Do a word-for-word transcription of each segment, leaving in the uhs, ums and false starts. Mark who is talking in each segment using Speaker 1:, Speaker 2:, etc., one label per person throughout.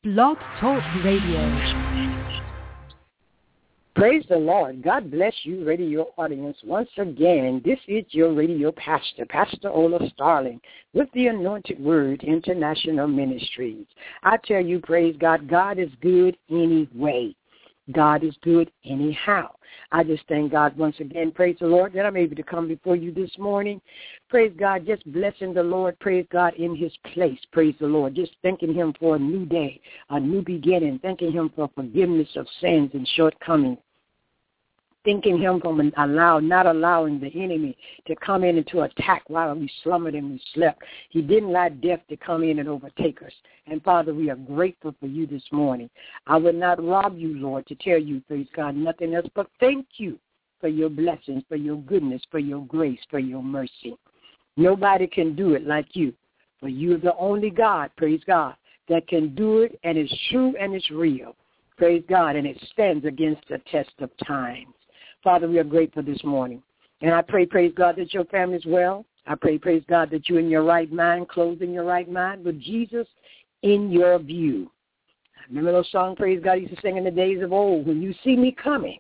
Speaker 1: Blog Talk Radio.
Speaker 2: Praise the Lord. God bless you, radio audience, once again. This is your radio pastor, Pastor Ola Starling, with the Anointed Word International Ministries. I tell you, praise God, God is good anyway. God is good anyhow. I just thank God once again, praise the Lord, that I'm able to come before you this morning. Praise God, just blessing the Lord, praise God, in his place, praise the Lord. Just thanking him for a new day, a new beginning, thanking him for forgiveness of sins and shortcomings. Thanking him from allow, not allowing the enemy to come in and to attack while we slumbered and we slept. He didn't allow death to come in and overtake us. And, Father, we are grateful for you this morning. I would not rob you, Lord, to tell you, praise God, nothing else but thank you for your blessings, for your goodness, for your grace, for your mercy. Nobody can do it like you, for you are the only God, praise God, that can do it, and it's true and it's real. Praise God, and it stands against the test of time. Father, we are grateful this morning. And I pray, praise God, that your family is well. I pray, praise God, that you're in your right mind, clothed in your right mind, with Jesus in your view. I remember those songs, praise God, used to sing in the days of old. When you see me coming,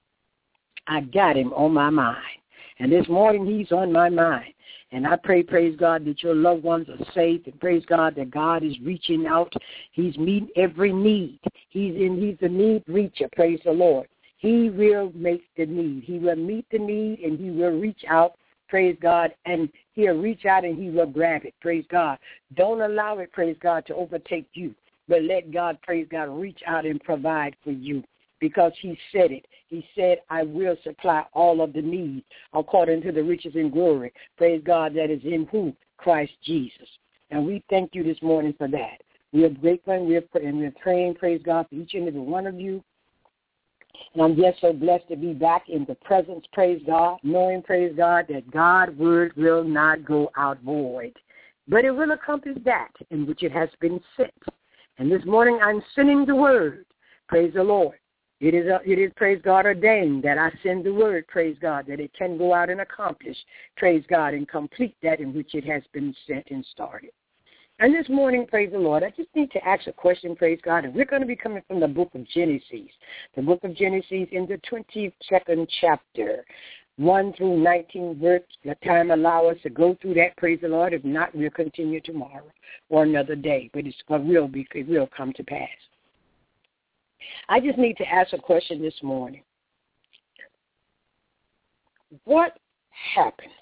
Speaker 2: I got him on my mind. And this morning he's on my mind. And I pray, praise God, that your loved ones are safe. And praise God that God is reaching out. He's meeting every need. He's in. He's the need reacher, praise the Lord. He will make the need. He will meet the need, and he will reach out, praise God, and he'll reach out and he will grab it, praise God. Don't allow it, praise God, to overtake you, but let God, praise God, reach out and provide for you because he said it. He said, I will supply all of the needs according to the riches and glory, praise God, that is in who? Christ Jesus. And we thank you this morning for that. We are grateful and we're, and we're praying, praise God, for each and every one of you. And I'm just so blessed to be back in the presence, praise God, knowing, praise God, that God's word will not go out void, but it will accomplish that in which it has been sent. And this morning I'm sending the word, praise the Lord. It is, a, it is, praise God, ordained that I send the word, praise God, that it can go out and accomplish, praise God, and complete that in which it has been sent and started. And this morning, praise the Lord, I just need to ask a question, praise God, and we're going to be coming from the book of Genesis, the book of Genesis in the twenty-second chapter, one through nineteen verse. The time allow us to go through that, praise the Lord. If not, we'll continue tomorrow or another day, but it's, it, will be, it will come to pass. I just need to ask a question this morning. What happens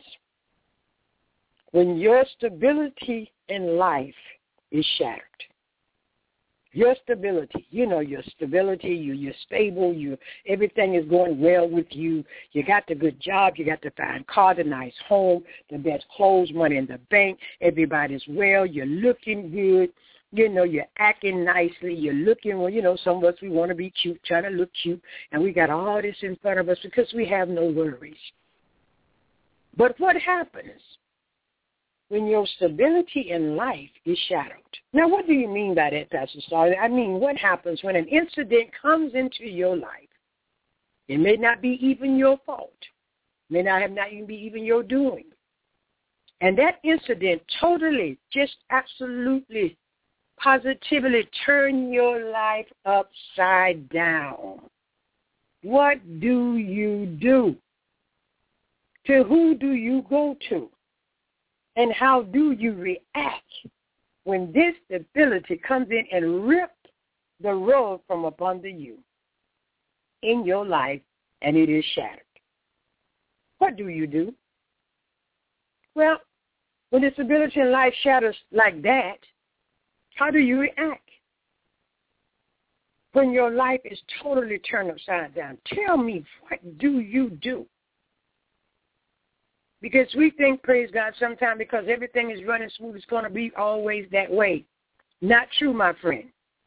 Speaker 2: when your stability in life is shattered? Your stability, you know, your stability, you, you're stable, you everything is going well with you. You got the good job, you got the fine car, the nice home, the best clothes, money in the bank, everybody's well, you're looking good, you know, you're acting nicely, you're looking, well, you know, some of us, we want to be cute, trying to look cute, and we got all this in front of us because we have no worries. But what happens when your stability in life is shattered? Now, what do you mean by that, Pastor Starr? I mean, what happens when an incident comes into your life? It may not be even your fault. It may not have not even be even your doing. And that incident totally, just absolutely, positively turn your life upside down. What do you do? To who do you go to? And how do you react when this stability comes in and rips the rug from up under you in your life and it is shattered? What do you do? Well, when the stability in life shatters like that, how do you react? When your life is totally turned upside down, tell me, what do you do? Because we think, praise God, sometimes because everything is running smooth, it's going to be always that way. Not true, my friend.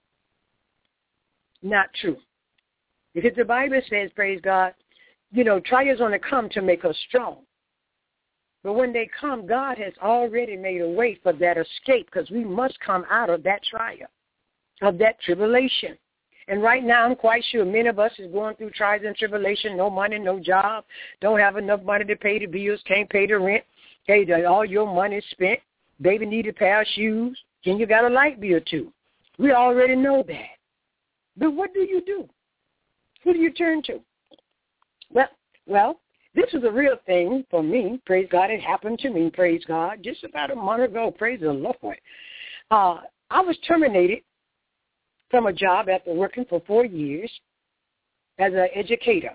Speaker 2: Not true. Because the Bible says, praise God, you know, trials only come to make us strong. But when they come, God has already made a way for that escape because we must come out of that trial, of that tribulation. And right now, I'm quite sure many of us is going through trials and tribulation, no money, no job, don't have enough money to pay the bills, can't pay the rent. Hey, all your money is spent. Baby need a pair of shoes. Then you got a light bill too. We already know that. But what do you do? Who do you turn to? Well, well, this was a real thing for me. Praise God. It happened to me, praise God, just about a month ago. Praise the Lord. Uh, I was terminated from a job after working for four years as an educator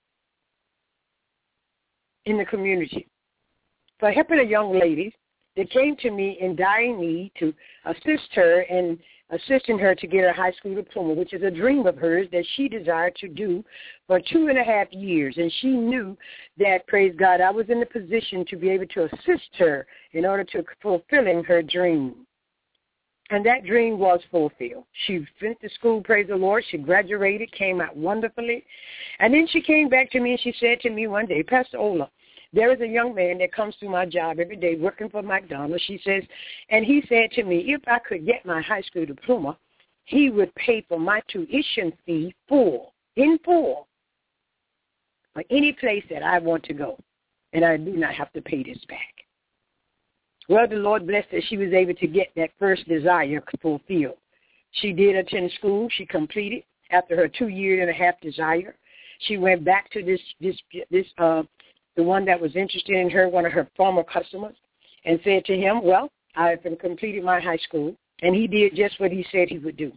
Speaker 2: in the community for helping a young lady that came to me in dire need to assist her and assisting her to get her high school diploma, which is a dream of hers that she desired to do for two and a half years. And she knew that, praise God, I was in the position to be able to assist her in order to fulfilling her dream. And that dream was fulfilled. She went to school, praise the Lord. She graduated, came out wonderfully. And then she came back to me and she said to me one day, Pastor Ola, there is a young man that comes through my job every day working for McDonald's, she says, and he said to me, if I could get my high school diploma, he would pay for my tuition fee full, in full, for any place that I want to go, and I do not have to pay this back. Well, the Lord blessed that she was able to get that first desire fulfilled. She did attend school. She completed after her two-year and a half desire. She went back to this, this, this, uh, the one that was interested in her, one of her former customers, and said to him, well, I have completed my high school, and he did just what he said he would do.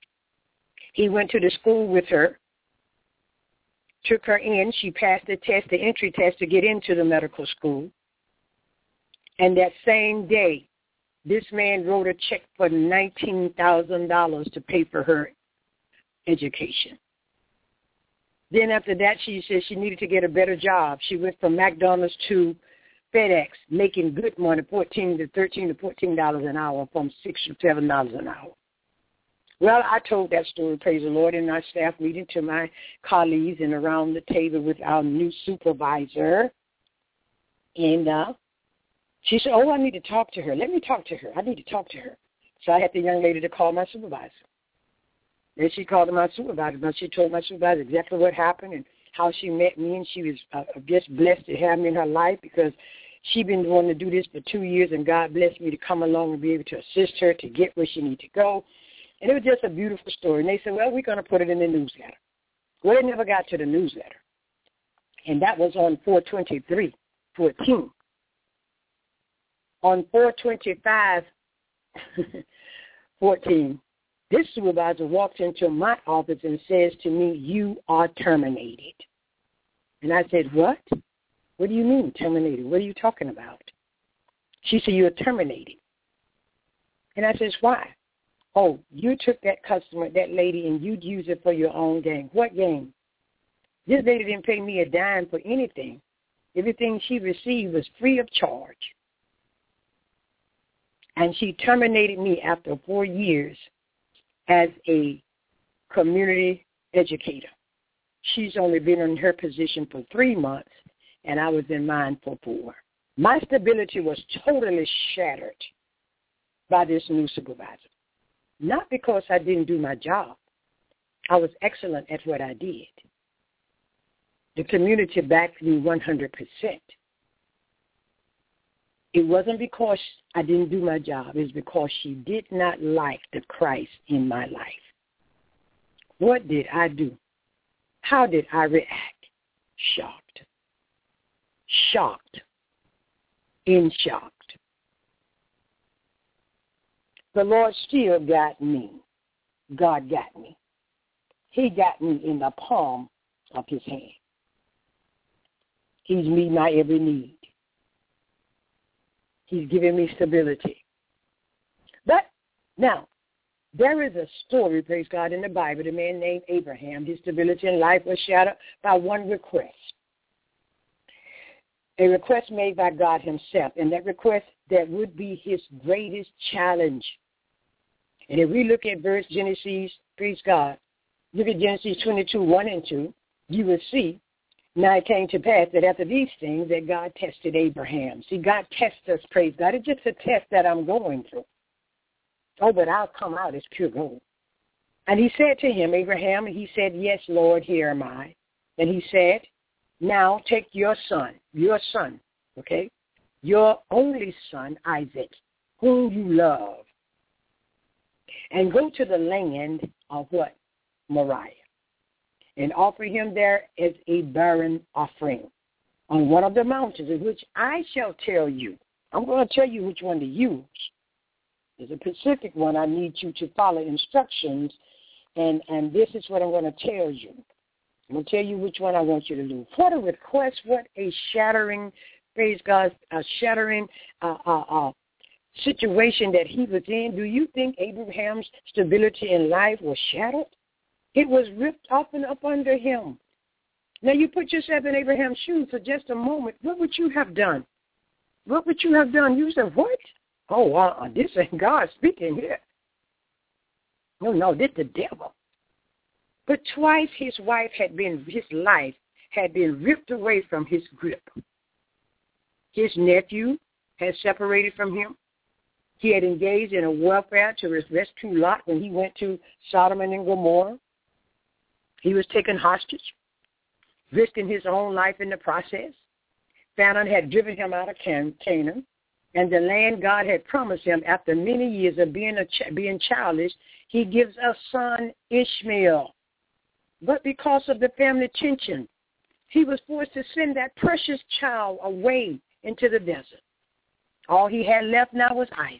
Speaker 2: He went to the school with her, took her in. She passed the test, the entry test to get into the medical school. And that same day, this man wrote a check for nineteen thousand dollars to pay for her education. Then after that, she said she needed to get a better job. She went from McDonald's to FedEx, making good money, fourteen to thirteen to fourteen dollars an hour, from six to seven dollars an hour. Well, I told that story, praise the Lord, in our staff meeting to my colleagues and around the table with our new supervisor. And uh, she said, oh, I need to talk to her. Let me talk to her. I need to talk to her. So I had the young lady to call my supervisor. And she called my supervisor, but she told my supervisor exactly what happened and how she met me, and she was uh, just blessed to have me in her life because she'd been wanting to do this for two years, and God blessed me to come along and be able to assist her to get where she needed to go. And it was just a beautiful story. And they said, well, we're going to put it in the newsletter. Well, it never got to the newsletter. And that was on four twenty-three fourteen. On four twenty-five fourteen, this supervisor walks into my office and says to me, you are terminated. And I said, what? What do you mean terminated? What are you talking about? She said, you're terminated. And I said, why? Oh, you took that customer, that lady, and you'd use it for your own gain. What gain? This lady didn't pay me a dime for anything. Everything she received was free of charge. And she terminated me after four years as a community educator. She's only been in her position for three months, and I was in mine for four. My stability was totally shattered by this new supervisor. Not because I didn't do my job. I was excellent at what I did. The community backed me one hundred percent. It wasn't because I didn't do my job. It was because she did not like the Christ in my life. What did I do? How did I react? Shocked. Shocked. In shocked. The Lord still got me. God got me. He got me in the palm of his hand. He's meeting my every need. He's giving me stability. But now, there is a story, praise God, in the Bible, the man named Abraham. His stability in life was shattered by one request. A request made by God himself, and that request that would be his greatest challenge. And if we look at verse Genesis, praise God, look at Genesis twenty-two, one and two, you will see, now it came to pass that after these things that God tested Abraham. See, God tests us, praise God. It's just a test that I'm going through. Oh, but I'll come out as pure gold. And he said to him, Abraham, and he said, yes, Lord, here am I. And he said, now take your son, your son, okay, your only son, Isaac, whom you love, and go to the land of what? Moriah, and offer him there as a burnt offering on one of the mountains, in which I shall tell you. I'm going to tell you which one to use. There's a specific one. I need you to follow instructions, and, and this is what I'm going to tell you. I'm going to tell you which one I want you to do. What a request, what a shattering, praise God, a shattering uh, uh, uh, situation that he was in. Do you think Abraham's stability in life was shattered? It was ripped up and up under him. Now you put yourself in Abraham's shoes for just a moment. What would you have done? What would you have done? You said, what? Oh, uh, this ain't God speaking here. No, no, this the devil. But twice his wife had been, his life had been ripped away from his grip. His nephew had separated from him. He had engaged in a warfare to rescue Lot when he went to Sodom and Gomorrah. He was taken hostage, risking his own life in the process. Pharaoh had driven him out of Canaan, and the land God had promised him after many years of being a ch- being childish, he gives a son, Ishmael. But because of the family tension, he was forced to send that precious child away into the desert. All he had left now was Isaac.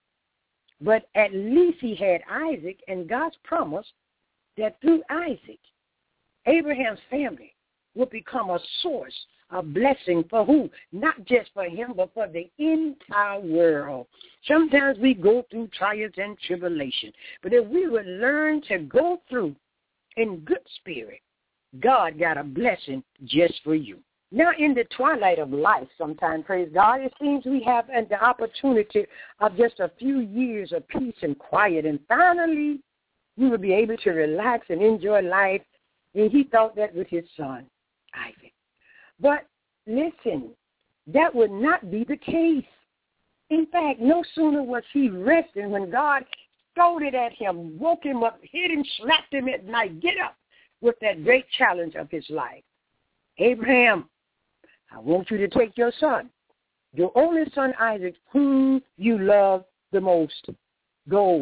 Speaker 2: But at least he had Isaac, and God's promise that through Isaac, Abraham's family would become a source of blessing for who? Not just for him, but for the entire world. Sometimes we go through trials and tribulation, but if we would learn to go through in good spirit, God got a blessing just for you. Now, in the twilight of life, sometimes, praise God, it seems we have the opportunity of just a few years of peace and quiet, and finally we will be able to relax and enjoy life. And he thought that with his son, Isaac. But listen, that would not be the case. In fact, no sooner was he resting when God scolded at him, woke him up, hit him, slapped him at night, get up, with that great challenge of his life. Abraham, I want you to take your son, your only son Isaac, whom you love the most. Go,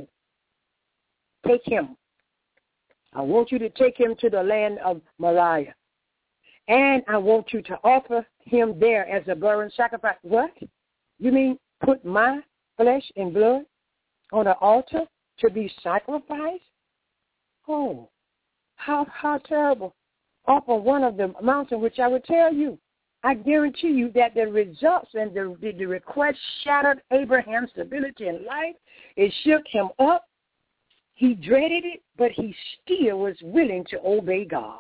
Speaker 2: take him. I want you to take him to the land of Moriah. And I want you to offer him there as a burnt sacrifice. What? You mean put my flesh and blood on an altar to be sacrificed? Oh, how how terrible. Off of one of the mountains, which I would tell you, I guarantee you that the results and the, the, the request shattered Abraham's stability in life. It shook him up. He dreaded it, but he still was willing to obey God.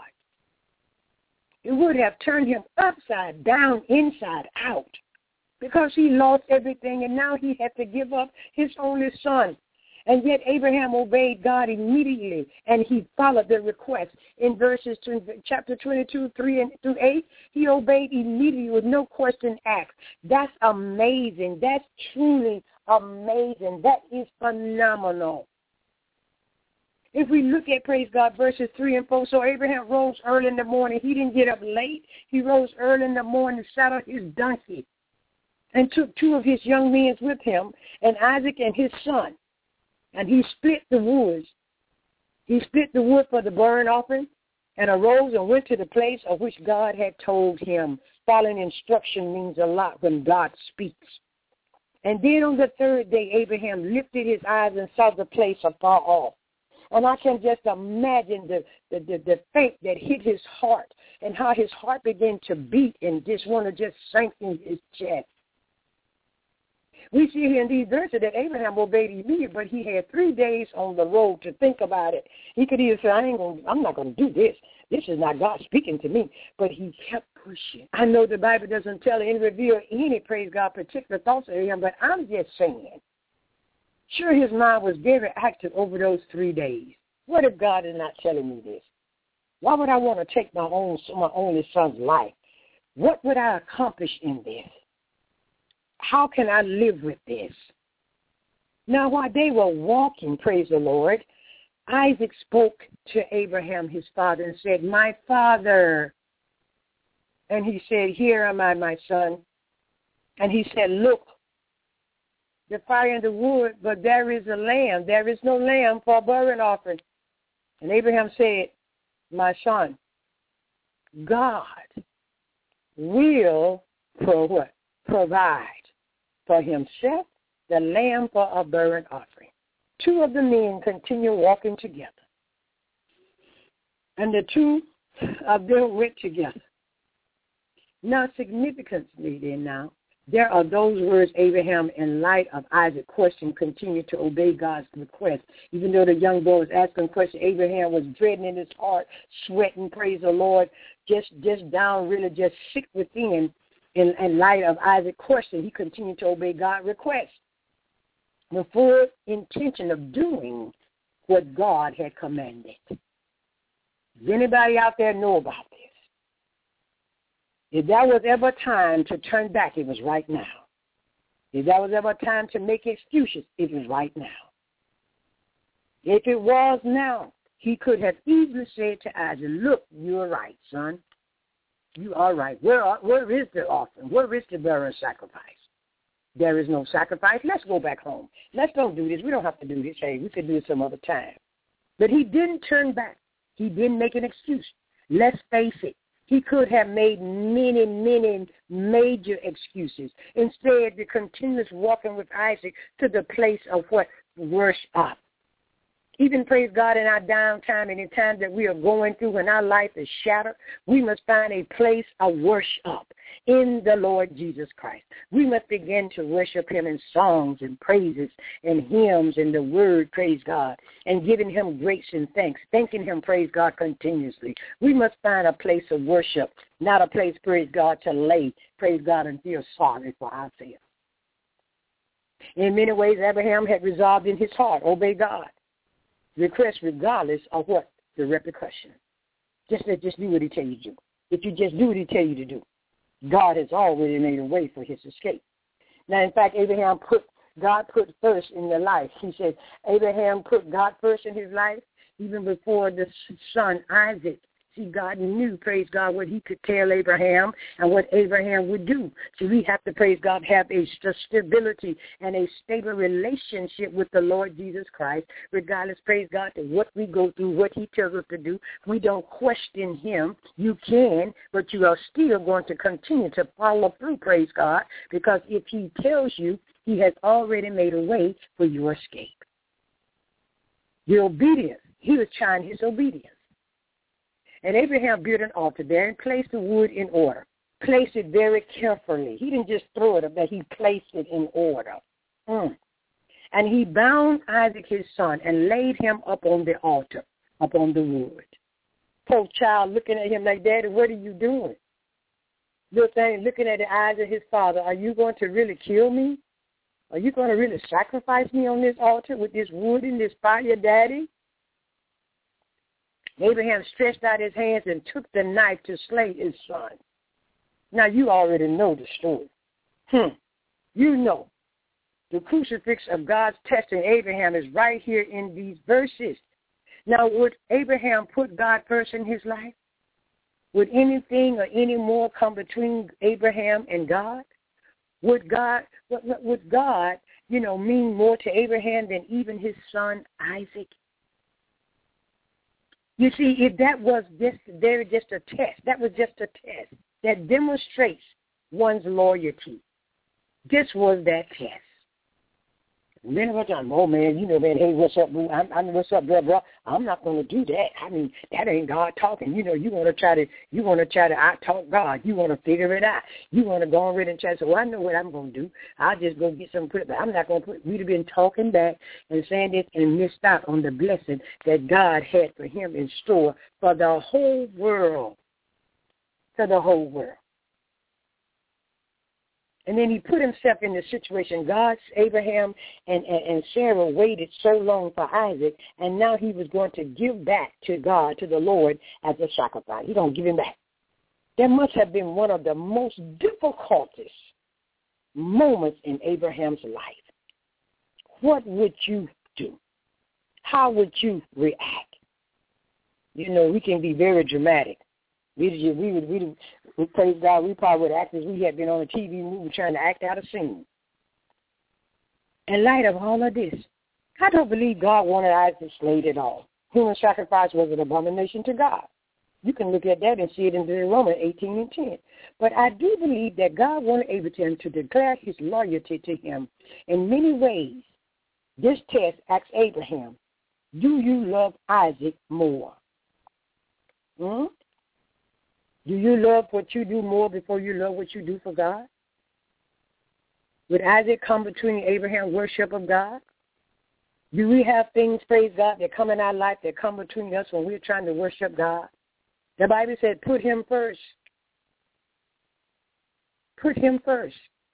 Speaker 2: It would have turned him upside down, inside out, because he lost everything, and now he had to give up his only son. And yet Abraham obeyed God immediately, and he followed the request. In verses two, chapter twenty-two, three and through eight, he obeyed immediately with no question asked. That's amazing. That's truly amazing. That is phenomenal. If we look at, praise God, verses three and four, so Abraham rose early in the morning. He didn't get up late. He rose early in the morning, saddled his donkey, and took two of his young men with him, and Isaac and his son. And he split the wood. He split the wood for the burnt offering and arose and went to the place of which God had told him. Following instruction means a lot when God speaks. And then on the third day, Abraham lifted his eyes and saw the place afar off. And I can just imagine the, the, the, the faith that hit his heart and how his heart began to beat and just want to just sink in his chest. We see here in these verses that Abraham obeyed immediately, but he had three days on the road to think about it. He could either say, I ain't gonna, I'm not going to do this. This is not God speaking to me. But he kept pushing. I know the Bible doesn't tell and reveal any, praise God, particular thoughts of him, but I'm just saying. Sure, his mind was very active over those three days. What if God is not telling me this? Why would I want to take my own, my only son's life? What would I accomplish in this? How can I live with this? Now, while they were walking, praise the Lord, Isaac spoke to Abraham, his father, and said, my father. And he said, here am I, my son. And he said, look, the fire and the wood, but there is a lamb. There is no lamb for a burnt offering. And Abraham said, my son, God will for what? Provide for himself the lamb for a burnt offering. Two of the men continue walking together. And the two of them went together. Now, significantly then now, there are those words Abraham, in light of Isaac's question, continued to obey God's request. Even though the young boy was asking a question, Abraham was dreading in his heart, sweating, praise the Lord, just just down, really just sick within. In, in light of Isaac's question, he continued to obey God's request. The full intention of doing what God had commanded. Does anybody out there know about this? If there was ever time to turn back, it was right now. If there was ever time to make excuses, it was right now. If it was now, he could have easily said to Isaac, look, you're right, son. You are right. Where, are, where is the offering? Where is the burnt sacrifice? There is no sacrifice. Let's go back home. Let's don't do this. We don't have to do this. Hey, we could do it some other time. But he didn't turn back. He didn't make an excuse. Let's face it. He could have made many, many major excuses. Instead, the continuous walking with Isaac to the place of what? Worship. Even, praise God, in our downtime and in times that we are going through when our life is shattered, we must find a place of worship in the Lord Jesus Christ. We must begin to worship him in songs and praises and hymns and the word, praise God, and giving him grace and thanks, thanking him, praise God, continuously. We must find a place of worship, not a place, praise God, to lay, praise God, and feel sorry for ourselves. In many ways, Abraham had resolved in his heart, obey God. Request regardless of what? The repercussion. Just just do what he tell you to do. If you just do what he tell you to do, God has already made a way for his escape. Now, in fact, Abraham put God put first in their life. He said Abraham put God first in his life even before the son Isaac. See, God knew, praise God, what he could tell Abraham and what Abraham would do. So we have to, praise God, have a stability and a stable relationship with the Lord Jesus Christ, regardless, praise God, to what we go through, what he tells us to do. We don't question him. You can, but you are still going to continue to follow through, praise God, because if he tells you, he has already made a way for your escape. The obedience, he was trying his obedience. And Abraham built an altar there and placed the wood in order. Placed it very carefully. He didn't just throw it up, but he placed it in order. Mm. And he bound Isaac his son and laid him up on the altar, up on the wood. Poor child looking at him like, Daddy, what are you doing? Little thing looking at the eyes of his father, are you going to really kill me? Are you going to really sacrifice me on this altar with this wood and this fire, Daddy? Abraham stretched out his hands and took the knife to slay his son. Now, you already know the story. Hmm. You know. The crucifix of God's testing Abraham is right here in these verses. Now, would Abraham put God first in his life? Would anything or any more come between Abraham and God? Would God, would God, you know, mean more to Abraham than even his son Isaac? You see, if that was just there, just a test, that was just a test that demonstrates one's loyalty. This was that test. Many of us are, oh, man, you know, man, hey, what's up, boo? I'm, I'm, what's up, bro, bro? I'm not going to do that. I mean, that ain't God talking. You know, you want to try to, you want to try to out-talk God. You want to figure it out. You want to go on and try to say, well, I know what I'm going to do. I'll just go get some put it, but I'm not going to put, we'd have been talking back and saying this and missed out on the blessing that God had for him in store for the whole world, for the whole world. And then he put himself in the situation. God, Abraham, and, and, and Sarah waited so long for Isaac, and now he was going to give back to God, to the Lord, as a sacrifice. He don't give him back. That must have been one of the most difficultest moments in Abraham's life. What would you do? How would you react? You know, we can be very dramatic. We we would we, we praise God. We probably would act as we had been on a T V movie trying to act out a scene. in light of all of this, I don't believe God wanted Isaac slayed at all. Human sacrifice was an abomination to God. You can look at that and see it in Deuteronomy eighteen and ten. But I do believe that God wanted Abraham to declare his loyalty to him in many ways. This test asks Abraham, do you love Isaac more? Hmm? Do you love what you do more before you love what you do for God? Would Isaac come between Abraham's worship of God? Do we have things, praise God, that come in our life that come between us when we're trying to worship God? The Bible said, put him first. Put him first.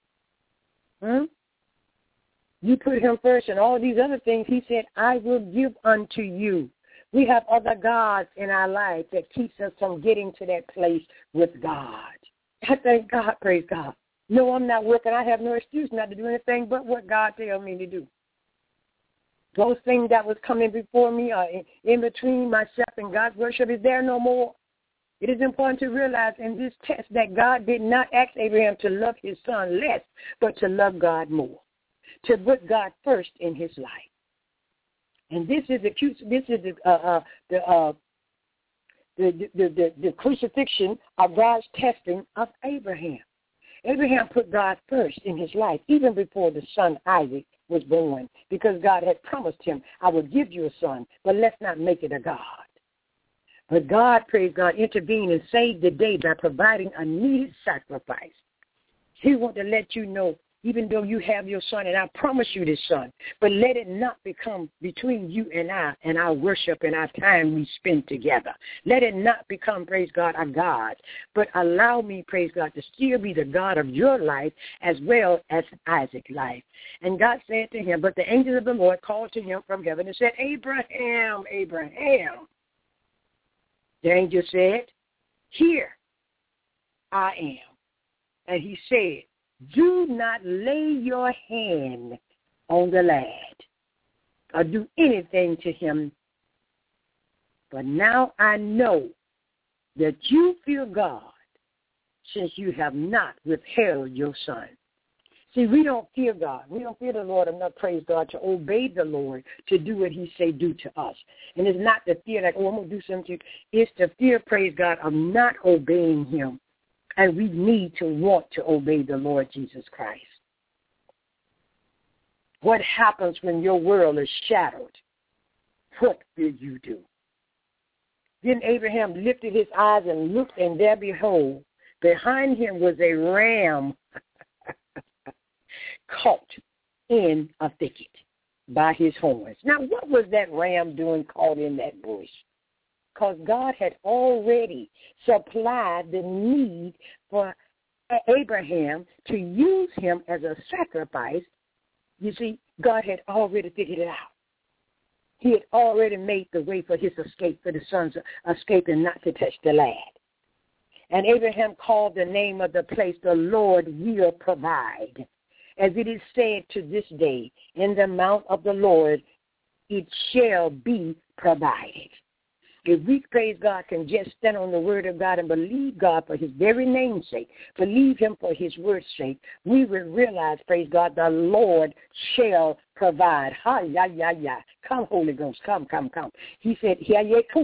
Speaker 2: Hmm? You put him first, and all these other things, he said, I will give unto you. We have other gods in our life that keeps us from getting to that place with God. I thank God, praise God. No, I'm not working. I have no excuse not to do anything but what God tells me to do. Those things that was coming before me are in, in between myself and God's worship is there no more. It is important to realize in this text that God did not ask Abraham to love his son less, but to love God more, to put God first in his life. And this is the this is the uh, uh, the, uh, the, the the the crucifixion of God's testing of Abraham. Abraham put God first in his life, even before the son Isaac was born, because God had promised him, I will give you a son, but let's not make it a God. But God, praise God, intervened and saved the day by providing a needed sacrifice. He wanted to let you know, even though you have your son, and I promise you this son, but let it not become between you and I and our worship and our time we spend together. Let it not become, praise God, a God, but allow me, praise God, to still be the God of your life as well as Isaac's life. And God said to him, but the angel of the Lord called to him from heaven and said, Abraham, Abraham. The angel said, here I am. And he said, do not lay your hand on the lad or do anything to him. But now I know that you fear God, since you have not withheld your son. See, we don't fear God. We don't fear the Lord enough, praise God, to obey the Lord, to do what he say do to us. And it's not the fear like, oh, I'm going to do something to you. It's the fear, praise God, of not obeying him. And we need to want to obey the Lord Jesus Christ. What happens when your world is shattered? What will you do? Then Abraham lifted his eyes and looked, and there behold, behind him was a ram caught in a thicket by his horns. Now, what was that ram doing caught in that bush? Because God had already supplied the need for Abraham to use him as a sacrifice. You see, God had already figured it out. He had already made the way for his escape, for the son's escape and not to touch the lad. And Abraham called the name of the place, the Lord will provide. As it is said to this day, in the mount of the Lord, it shall be provided. If we, praise God, can just stand on the word of God and believe God for his very name's sake, believe him for his word's sake, we will realize, praise God, the Lord shall provide. Ha, ya, ya, ya. Come, Holy Ghost, come, come, come. He said, he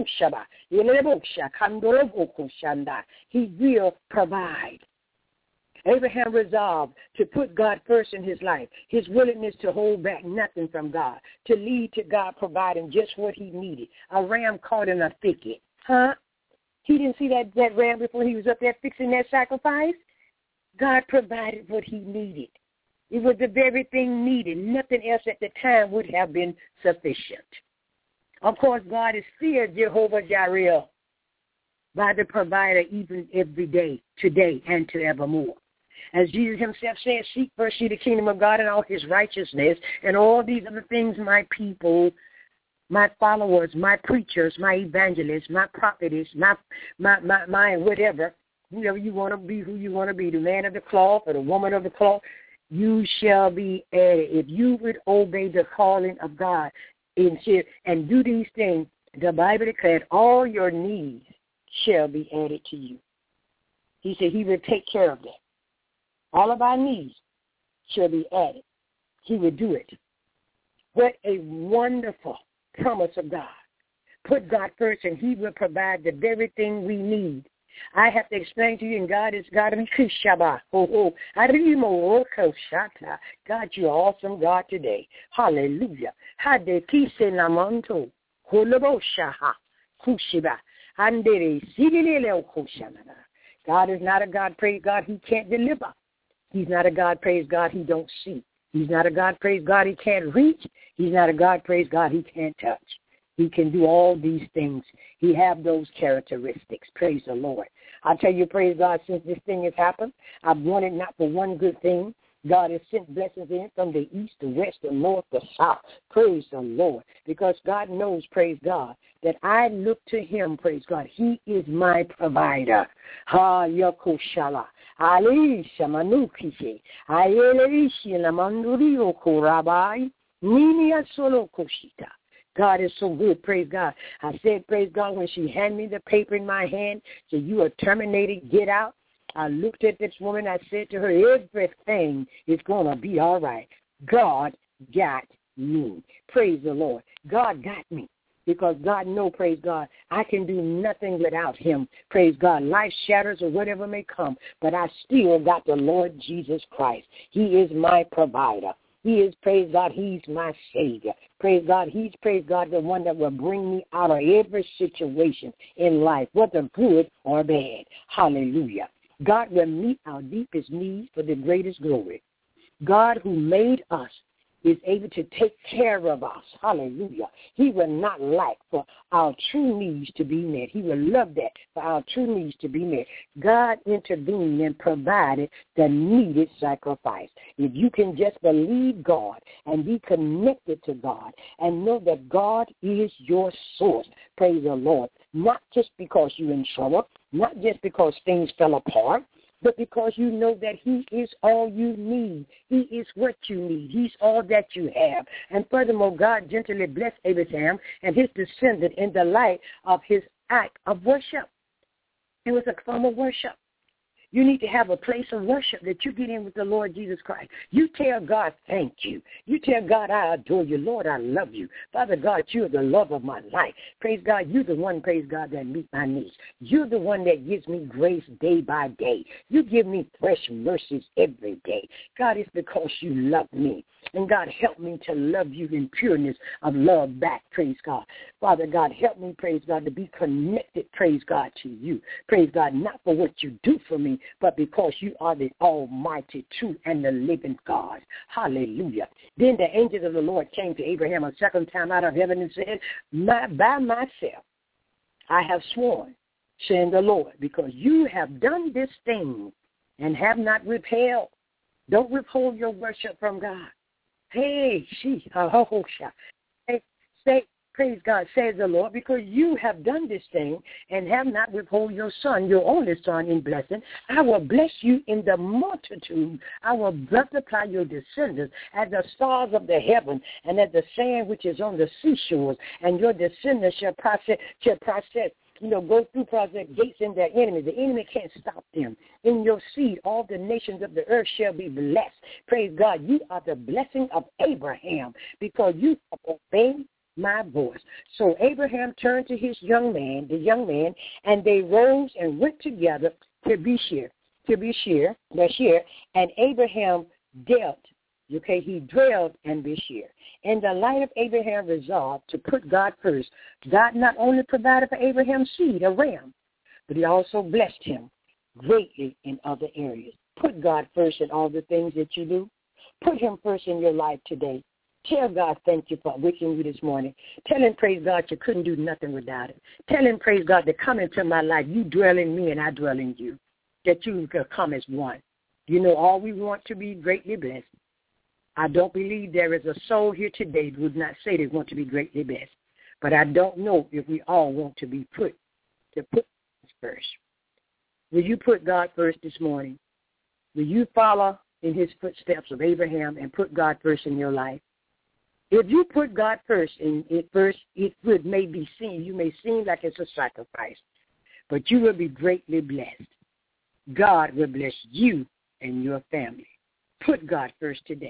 Speaker 2: will provide. Abraham resolved to put God first in his life, his willingness to hold back nothing from God, to lead to God providing just what he needed. A ram caught in a thicket. Huh? He didn't see that, that ram before he was up there fixing that sacrifice? God provided what he needed. It was the very thing needed. Nothing else at the time would have been sufficient. Of course, God is still Jehovah Jireh, by the provider even every day, today, and to evermore. As Jesus himself said, seek first ye the kingdom of God and all his righteousness, and all these other things, my people, my followers, my preachers, my evangelists, my prophets, my, my, my, my whatever, whoever you want to be, who you want to be, the man of the cloth or the woman of the cloth, you shall be added. If you would obey the calling of God and do these things, the Bible declared all your needs shall be added to you. He said he will take care of them. All of our needs shall be added. he would do it. What a wonderful promise of God. Put God first, and he will provide the very thing we need. I have to explain to you, and God is God. Oh, oh. God, you're awesome, God, today. Hallelujah. God is not a God, praise God, he can't deliver. He's not a God, praise God, he don't see. He's not a God, praise God, he can't reach. He's not a God, praise God, he can't touch. He can do all these things. He have those characteristics. Praise the Lord. I tell you, praise God, since this thing has happened, I've wanted not for one good thing. God has sent blessings in from the east, the west, the north, the south. Praise the Lord. Because God knows, praise God, that I look to him, praise God. He is my provider. Ha yakoshala. Alisha manukishi. Ayeleshi namandurio korabai. Ninia solo koshita. God is so good, praise God. I said, praise God, when she handed me the paper in my hand, said, you are terminated, get out. I looked at this woman, I said to her, everything is going to be all right. God got me. Praise the Lord. God got me. Because God knows, praise God, I can do nothing without him. Praise God. Life shatters or whatever may come, but I still got the Lord Jesus Christ. He is my provider. He is, praise God, he's my Savior. Praise God, he's, praise God, the one that will bring me out of every situation in life, whether good or bad. Hallelujah. God will meet our deepest needs for the greatest glory. God who made us is able to take care of us. Hallelujah. He will not lack for our true needs to be met. He will love that for our true needs to be met. God intervened and provided the needed sacrifice. If you can just believe God and be connected to God and know that God is your source, praise the Lord, not just because you're in trouble, not just because things fell apart, but because you know that he is all you need. He is what you need. He's all that you have. And furthermore, God gently blessed Abraham and his descendant in the light of his act of worship. It was a form of worship. You need to have a place of worship that you get in with the Lord Jesus Christ. You tell God, thank you. You tell God, I adore you. Lord, I love you. Father God, you're the love of my life. Praise God, you're the one, praise God, that meets my needs. You're the one that gives me grace day by day. You give me fresh mercies every day. God, it's because you love me. And God, help me to love you in pureness of love back, praise God. Father God, help me, praise God, to be connected, praise God, to you. Praise God, not for what you do for me, but because you are the almighty, true, and the living God. Hallelujah. Then the angels of the Lord came to Abraham a second time out of heaven and said, My, by myself I have sworn, saying the Lord, because you have done this thing and have not withheld. Don't withhold your worship from God. Hey, she, oh, say, say, praise God, says the Lord, because you have done this thing and have not withhold your son, your only son, in blessing. I will bless you in the multitude. I will multiply your descendants as the stars of the heaven and as the sand which is on the seashores, and your descendants shall process, shall process. You know, go through project gates in their enemy. The enemy can't stop them. In your seed, all the nations of the earth shall be blessed. Praise God. You are the blessing of Abraham because you have obeyed my voice. So Abraham turned to his young man, the young man, and they rose and went together to Beersheba, to Beersheba, Beersheba, and Abraham dealt. Okay, he dwelled in Beersheba. In the light of Abraham resolved to put God first, God not only provided for Abraham's seed, a ram, but he also blessed him greatly in other areas. Put God first in all the things that you do. Put him first in your life today. Tell God thank you for waking you this morning. Tell him, praise God, you couldn't do nothing without it. Tell him, praise God, to come into my life. You dwell in me and I dwell in you, that you can come as one. You know, all we want to be greatly blessed. I don't believe there is a soul here today who would not say they want to be greatly blessed. But I don't know if we all want to be put, to put God first. Will you put God first this morning? Will you follow in his footsteps of Abraham and put God first in your life? If you put God first, in it first, it would may be seen, you may seem like it's a sacrifice, but you will be greatly blessed. God will bless you and your family. Put God first today.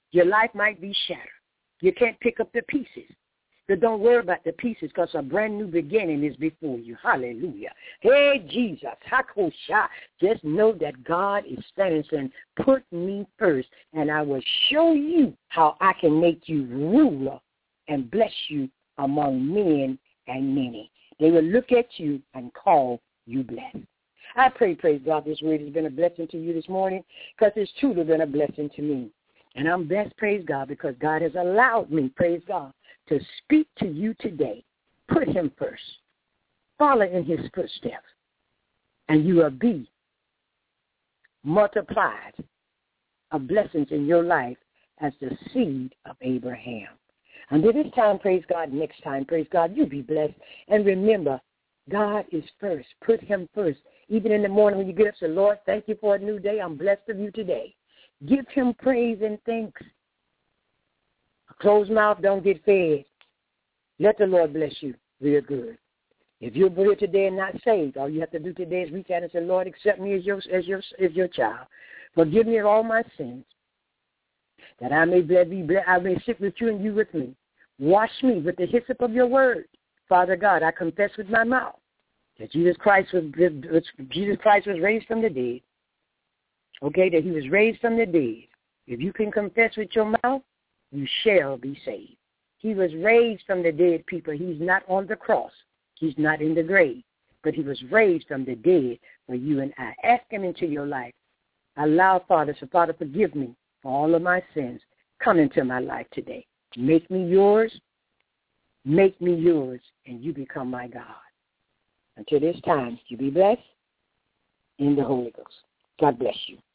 Speaker 2: Your life might be shattered. You can't pick up the pieces. But don't worry about the pieces because a brand new beginning is before you. Hallelujah. Hey, Jesus. Hakosha. Just know that God is standing saying, put me first, and I will show you how I can make you ruler and bless you among men and many. They will look at you and call you blessed. I pray, praise God, this word has been a blessing to you this morning because it's truly been a blessing to me. And I'm blessed, praise God, because God has allowed me, praise God, to speak to you today. Put him first. Follow in his footsteps. And you will be multiplied of blessings in your life as the seed of Abraham. Until this time, praise God, next time, praise God, you be blessed. And remember, God is first. Put him first. Even in the morning when you get up, say, Lord, thank you for a new day. I'm blessed of you today. Give him praise and thanks. A closed mouth don't get fed. Let the Lord bless you real good. If you're here today and not saved, all you have to do today is reach out and say, Lord, accept me as your as your as your child. Forgive me of all my sins, that I may be blessed, I may sit with you and you with me. Wash me with the hyssop of your word. Father God, I confess with my mouth that Jesus Christ was Jesus Christ was raised from the dead. Okay, that he was raised from the dead. If you can confess with your mouth, you shall be saved. He was raised from the dead, people. He's not on the cross. He's not in the grave. But he was raised from the dead for you and I. Ask him into your life. Allow Father, so Father, forgive me for all of my sins. Come into my life today. Make me yours. Make me yours, and you become my God. Until this time, you be blessed in the Holy Ghost. God bless you.